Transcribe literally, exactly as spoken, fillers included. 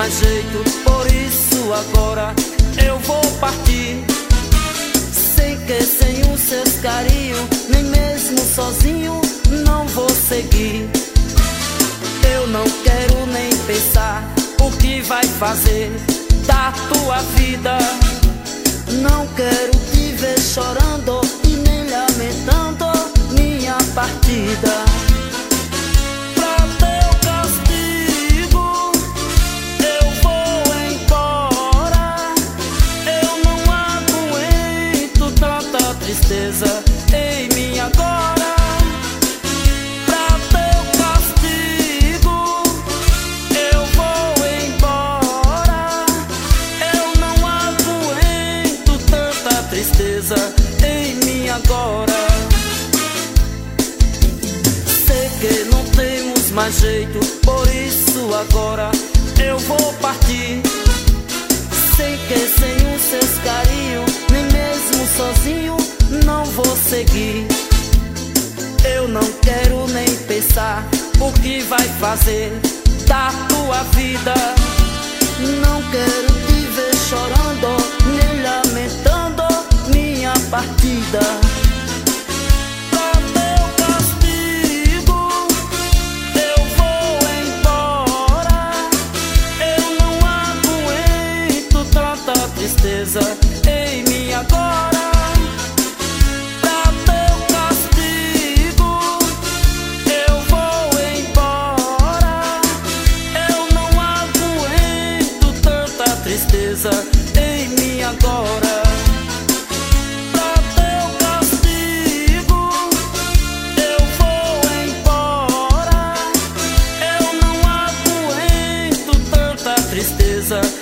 mais jeito, por isso agora eu vou partir. Sem que, sem os seus carinhos, nem mesmo sozinho não vou seguir. Eu não quero nem pensar o que vai fazer da tua vida. Não quero te ver chorando e nem lamentando minha partida. Pra teu castigo eu vou embora. Eu não aguento tanta tristeza em mim agora. Pra teu castigo eu vou embora. Eu não aguento tanta tristeza em mim agora. Sei que não temos mais jeito, por isso agora eu vou partir. Sem que, sem os seus carinhos, nem mesmo sozinho não vou seguir. Eu não quero nem pensar o que vai fazer da tua vida. Não quero te ver chorando nem lamentando minha partida. Pra teu castigo eu vou embora. Eu não aguento tanta tristeza em mim agora. Pra teu castigo eu vou embora. Eu não aguento tanta tristeza em mim agora. Pra teu castigo eu vou embora. Eu não aguento tanta tristeza